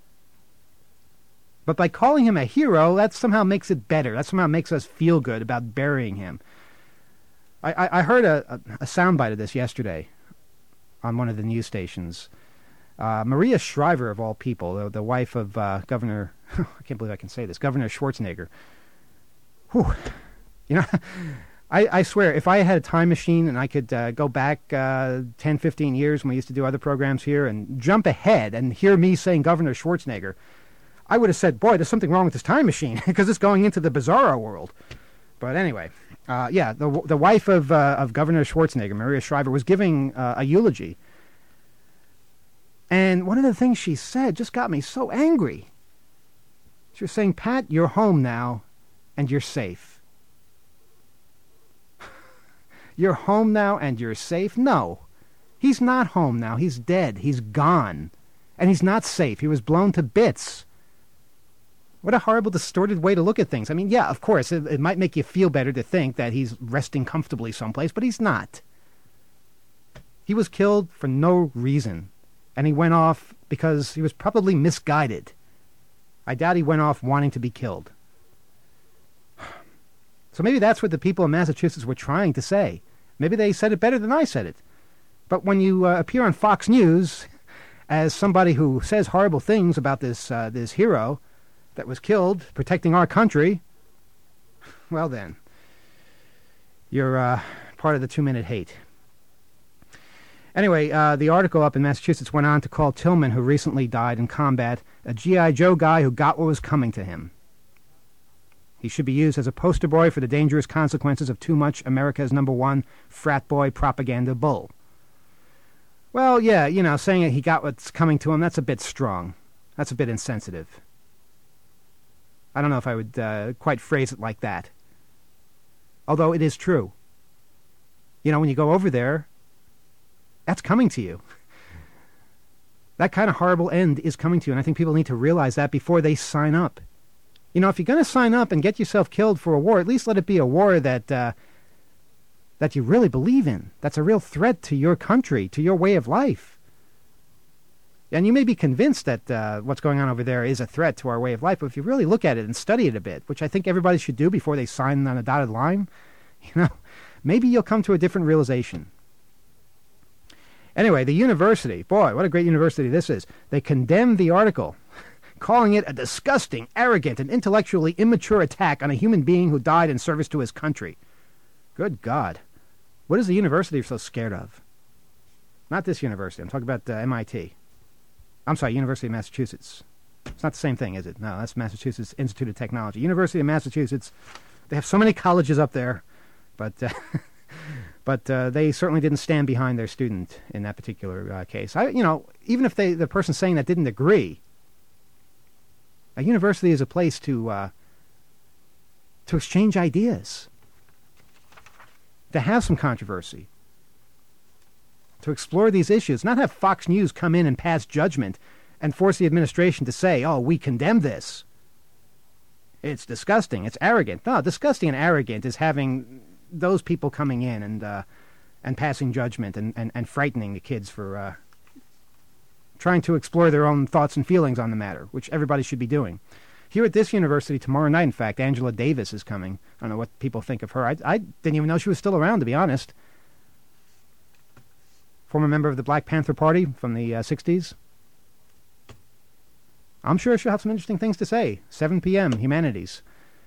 But by calling him a hero, that somehow makes it better. That somehow makes us feel good about burying him. I, I, I heard a, a, a soundbite of this yesterday on one of the news stations. Uh, Maria Shriver, of all people, the, the wife of uh, Governor... I can't believe I can say this. Governor Schwarzenegger. Whew. You know... I, I swear, if I had a time machine and I could uh, go back uh, ten, fifteen years when we used to do other programs here and jump ahead and hear me saying Governor Schwarzenegger, I would have said, boy, there's something wrong with this time machine because it's going into the bizarro world. But anyway, uh, yeah, the the wife of uh, of Governor Schwarzenegger, Maria Shriver, was giving uh, a eulogy. And one of the things she said just got me so angry. She was saying, Pat, you're home now and you're safe. You're home now and you're safe? No. He's not home now. He's dead. He's gone. And he's not safe. He was blown to bits. What a horrible, distorted way to look at things. I mean, yeah, of course, it, it might make you feel better to think that he's resting comfortably someplace, but he's not. He was killed for no reason. And he went off because he was probably misguided. I doubt he went off wanting to be killed. So maybe that's what the people in Massachusetts were trying to say. Maybe they said it better than I said it. But when you uh, appear on Fox News as somebody who says horrible things about this uh, this hero that was killed protecting our country, well then, you're uh, part of the two-minute hate. Anyway, uh, the article up in Massachusetts went on to call Tillman, who recently died in combat, a G I Joe guy who got what was coming to him. He should be used as a poster boy for the dangerous consequences of too much America's number one frat boy propaganda bull. Well, yeah, you know, saying that he got what's coming to him, that's a bit strong. That's a bit insensitive. I don't know if I would uh, quite phrase it like that. Although it is true. You know, when you go over there, that's coming to you. That kind of horrible end is coming to you, and I think people need to realize that before they sign up. You know, if you're going to sign up and get yourself killed for a war, at least let it be a war that uh, that you really believe in. That's a real threat to your country, to your way of life. And you may be convinced that uh, what's going on over there is a threat to our way of life, but if you really look at it and study it a bit, which I think everybody should do before they sign on a dotted line, you know, maybe you'll come to a different realization. Anyway, the university, boy, what a great university this is. They condemned the article, calling it a disgusting, arrogant, and intellectually immature attack on a human being who died in service to his country. Good God. What is the university so scared of? Not this university. I'm talking about uh, M I T. I'm sorry, University of Massachusetts. It's not the same thing, is it? No, that's Massachusetts Institute of Technology. University of Massachusetts, they have so many colleges up there, but uh, but uh, they certainly didn't stand behind their student in that particular uh, case. I, you know, even if they, the person saying that didn't agree, a university is a place to uh, to exchange ideas, to have some controversy, to explore these issues, not have Fox News come in and pass judgment and force the administration to say, oh, we condemn this. It's disgusting. It's arrogant. No, disgusting and arrogant is having those people coming in and uh, and passing judgment and, and, and frightening the kids for uh, trying to explore their own thoughts and feelings on the matter, which everybody should be doing. Here at this university tomorrow night, in fact, Angela Davis is coming. I don't know what people think of her. I, I didn't even know she was still around, to be honest. Former member of the Black Panther Party from the uh, sixties. I'm sure she'll have some interesting things to say. seven p.m., Humanities.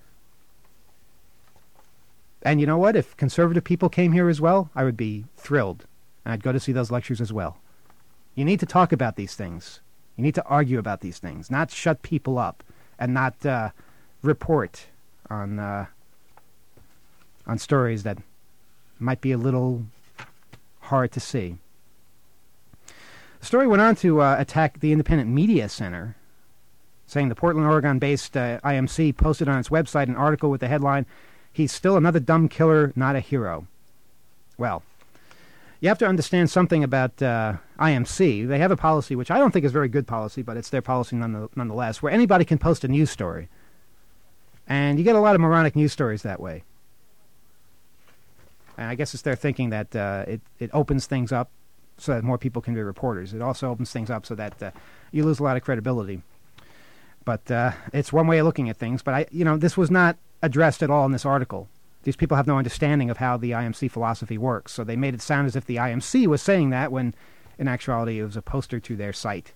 And you know what? If conservative people came here as well, I would be thrilled. And I'd go to see those lectures as well. You need to talk about these things. You need to argue about these things, not shut people up and not uh, report on uh, on stories that might be a little hard to see. The story went on to uh, attack the Independent Media Center, saying the Portland, Oregon-based uh, I M C posted on its website an article with the headline, "He's still another dumb killer, not a hero." Well, You have to understand something about uh, I M C. They have a policy, which I don't think is very good policy, but it's their policy none- nonetheless, where anybody can post a news story. And you get a lot of moronic news stories that way. And I guess it's their thinking that uh, it, it opens things up so that more people can be reporters. It also opens things up so that uh, you lose a lot of credibility. But uh, it's one way of looking at things. But, I, you know, this was not addressed at all in this article. These people have no understanding of how the I M C philosophy works. So they made it sound as if the I M C was saying that when, in actuality, it was a poster to their site.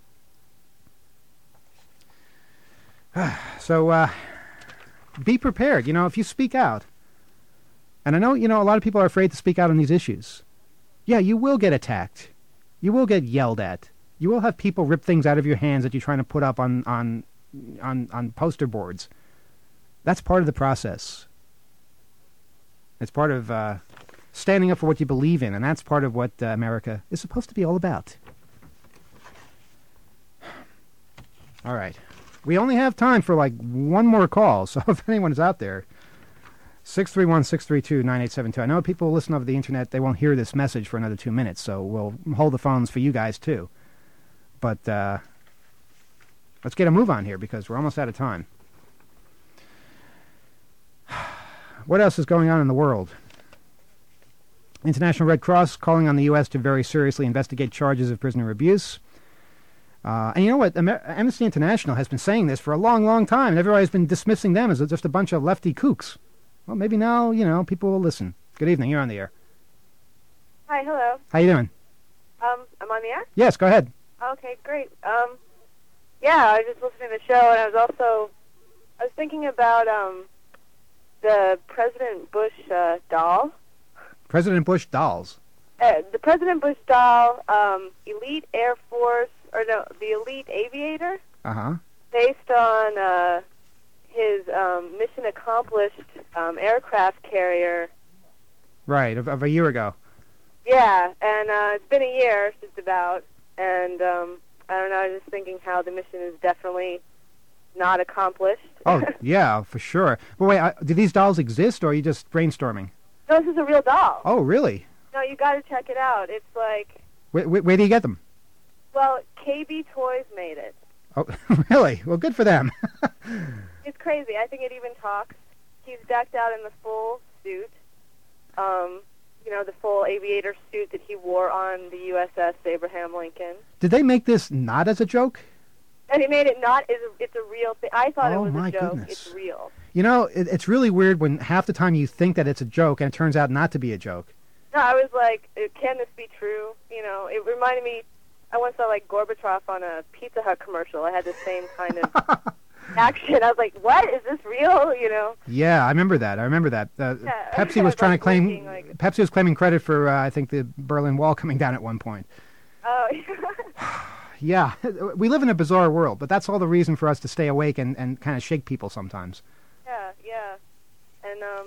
so uh, be prepared. You know, if you speak out, and I know, you know, a lot of people are afraid to speak out on these issues. Yeah, you will get attacked. You will get yelled at. You will have people rip things out of your hands that you're trying to put up on, on, on, on poster boards. That's part of the process. It's part of uh, standing up for what you believe in, and that's part of what uh, America is supposed to be all about. All right. We only have time for like one more call, so if anyone is out there, six three one, six three two, nine eight seven two. I know people listen over the internet, they won't hear this message for another two minutes, so we'll hold the phones for you guys too. But uh, let's get a move on here because we're almost out of time. What else is going on in the world? International Red Cross calling on the U S to very seriously investigate charges of prisoner abuse. Uh, and you know what? Amer- Amnesty International has been saying this for a long, long time, and everybody's been dismissing them as just a bunch of lefty kooks. Well, maybe now, you know, people will listen. Good evening. You're on the air.
Hi, hello.
How you doing?
Um, I'm on the air?
Yes, go ahead.
Okay, great. Um, yeah, I was just listening to the show, and I was also, I was thinking about, um, the President Bush uh, doll.
President Bush dolls.
Uh, the President Bush doll, um, Elite Air Force, or no, the Elite Aviator.
Uh-huh.
Based on uh, his um, mission accomplished um, aircraft carrier.
Right, of, of a year ago.
Yeah, and uh, it's been a year, just about, and um, I don't know, I was just thinking how the mission is definitely not accomplished.
Oh, yeah, for sure. But wait, uh, do these dolls exist, or are you just brainstorming?
No, this is a real doll.
Oh, really?
No, you got to check it out. It's like...
Where, where, where do you get them?
Well, K B Toys made it.
Oh, really? Well, good for them.
It's crazy. I think it even talks. He's decked out in the full suit. Um, you know, the full aviator suit that he wore on the U S S Abraham Lincoln.
Did they make this not as a joke?
And he made it not, it's a, it's a real thing. I thought
Oh,
it was
my
a joke.
goodness.
It's real.
You know, it, it's really weird when half the time you think that it's a joke and it turns out not to be a joke.
No, I was like, uh, can this be true? You know, it reminded me, I once saw like Gorbachev on a Pizza Hut commercial. I had the same kind of action. I was like, what? Is this real? You know?
Yeah, I remember that. I remember that. Uh,
Yeah,
Pepsi
I
was
was,
trying
like,
to claim,
looking, like-
Pepsi was claiming credit for, uh, I think, the Berlin Wall coming down at one point.
Oh,
Yeah, we live in a bizarre world, but that's all the reason for us to stay awake and, and kind of shake people sometimes.
yeah, yeah. And, um,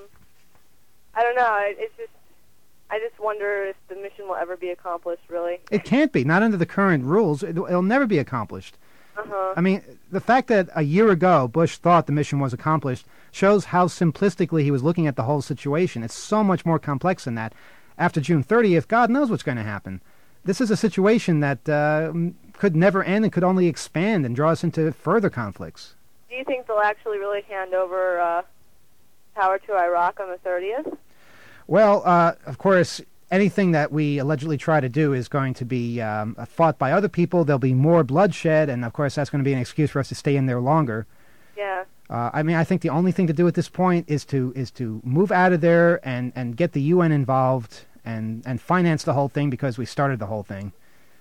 I don't know. I- It's just, I just wonder if the mission will ever be accomplished, really.
It can't be. Not under the current rules. It, it'll never be accomplished.
Uh-huh.
I mean, the fact that a year ago Bush thought the mission was accomplished shows how simplistically he was looking at the whole situation. It's so much more complex than that. After June thirtieth, God knows what's going to happen. This is a situation that uh, could never end and could only expand and draw us into further conflicts.
Do you think they'll actually really hand over uh, power to Iraq on the thirtieth?
Well, uh, of course, anything that we allegedly try to do is going to be um, fought by other people. There'll be more bloodshed, and of course that's going to be an excuse for us to stay in there longer.
Yeah.
Uh, I mean, I think the only thing to do at this point is to is to move out of there and, and get the U N involved and, and finance the whole thing because we started the whole thing.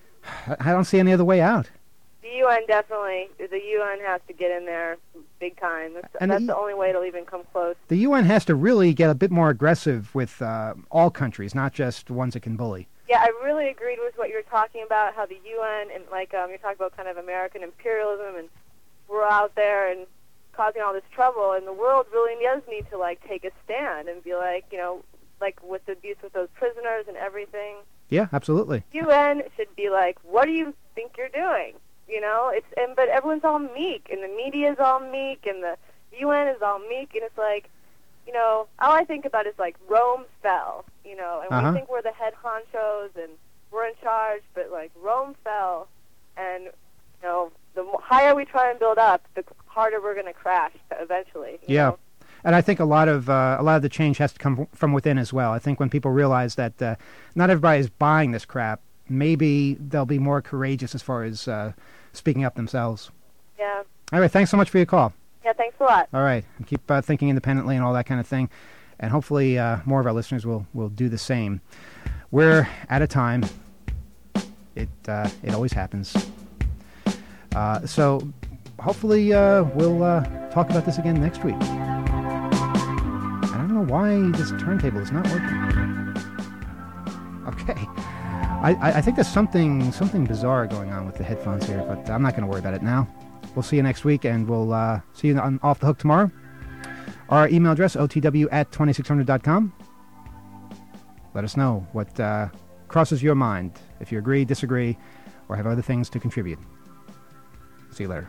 I don't see any other way out.
The U N definitely, the U N has to get in there big time. That's,
And
that's
the-
the only way it'll even come close.
The U N has to really get a bit more aggressive with uh, all countries, not just ones that can bully.
Yeah, I really agreed with what you were talking about, how the U N and, like, um, you're talking about kind of American imperialism, and we're out there and causing all this trouble, and the world really does need to, like, take a stand and be like, you know, like with the abuse with those prisoners and everything.
Yeah, absolutely.
U N should be like, what do you think you're doing? You know, it's and but everyone's all meek, and the media's all meek, and the U N is all meek, and it's like, you know, all I think about is like Rome fell, you know, and
Uh-huh.
we think we're the head honchos and we're in charge, but like Rome fell, and you know, the mo- higher we try and build up, the harder we're going to crash eventually. you
Yeah.
know?
And I think a lot of uh, a lot of the change has to come from within as well. I think when people realize that uh, not everybody is buying this crap, maybe they'll be more courageous as far as uh, speaking up themselves.
Yeah.
All right, thanks so much for your call.
Yeah, thanks a lot.
All right, and keep uh, thinking independently and all that kind of thing, and hopefully uh, more of our listeners will, will do the same. We're out of time. It uh, it always happens. Uh, so hopefully uh, we'll uh, talk about this again next week. I don't know why this turntable is not working. Okay. I, I think there's something something bizarre going on with the headphones here, but I'm not going to worry about it now. We'll see you next week, and we'll uh, see you on Off the Hook tomorrow. Our email address, O T W at twenty-six hundred dot com. Let us know what uh, crosses your mind, if you agree, disagree, or have other things to contribute. See you later.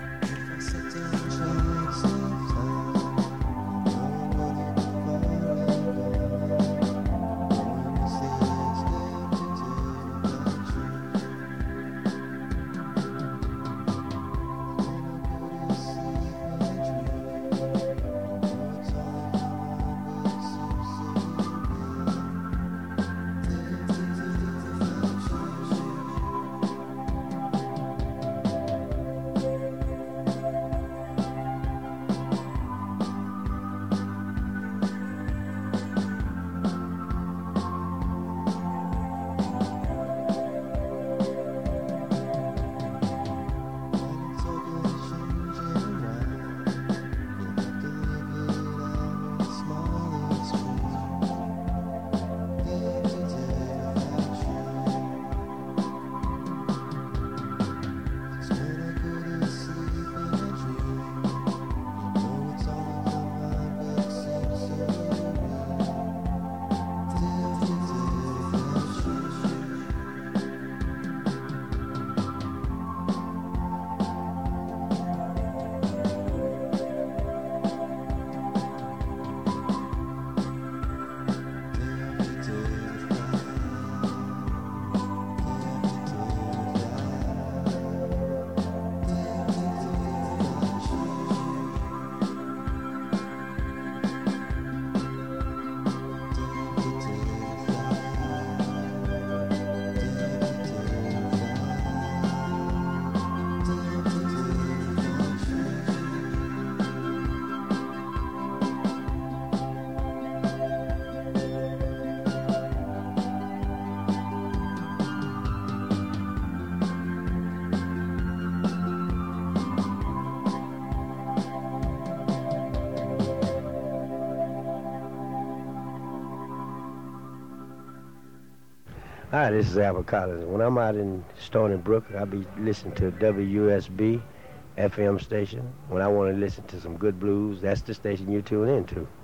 Hi, this is Albert Collins. When I'm out in Stony Brook, I'll be listening to W U S B F M station. When I want to listen to some good blues, that's the station you tune into.